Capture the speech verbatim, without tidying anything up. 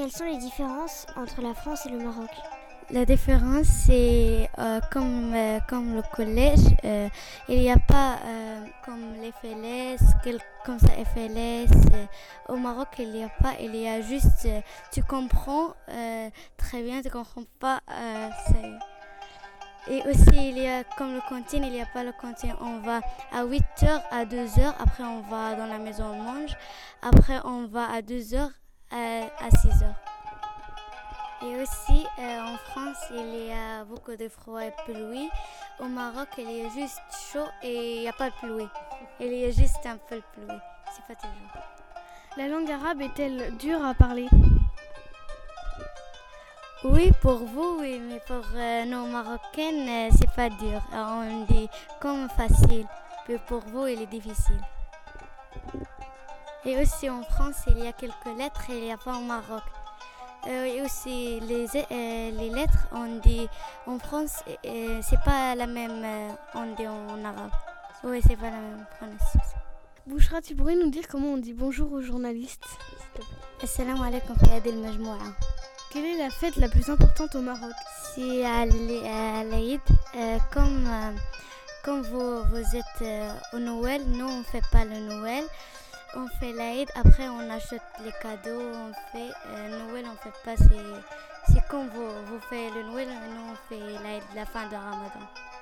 Quelles sont les différences entre la France et le Maroc? La différence, c'est euh, comme, euh, comme le collège, euh, il n'y a pas euh, comme les F L S, quel- comme ça F L S. euh, au Maroc, il n'y a pas, il y a juste, euh, tu comprends euh, très bien, tu comprends pas, euh, c'est- Et aussi, il y a comme le cantine, il n'y a pas le cantine. On va à huit heures, à deux heures, après on va dans la maison, on mange, après on va à deux heures, à, à six heures. Et aussi, euh, en France, il y a beaucoup de froid et pluie. Au Maroc, il y a juste chaud et il n'y a pas de pluie. Il y a juste un peu de pluie. C'est pas toujours. La langue arabe est-elle dure à parler? Oui, pour vous, oui, mais pour euh, nos Marocaines, euh, c'est pas dur. Euh, On dit comme facile, mais pour vous, il est difficile. Et aussi en France, il y a quelques lettres et il n'y a pas au Maroc. Euh, et aussi les, euh, les lettres, on dit en France, euh, c'est pas la même, euh, on dit en arabe. Oui, c'est pas la même prononciation. Bouchra, tu pourrais nous dire comment on dit bonjour aux journalistes, s'il te plaît? Assalamu alaikum fi hadi al-majmoua. Quelle est la fête la plus importante au Maroc? C'est à l'I- à l'Aïd, euh, comme, euh, comme vous, vous êtes euh, au Noël, nous on fait pas le Noël. On fait l'Aïd, après on achète les cadeaux, on fait euh, Noël, on fait pas, c'est, c'est comme vous, vous faites le Noël, nous on fait l'Aïd, la fin de Ramadan.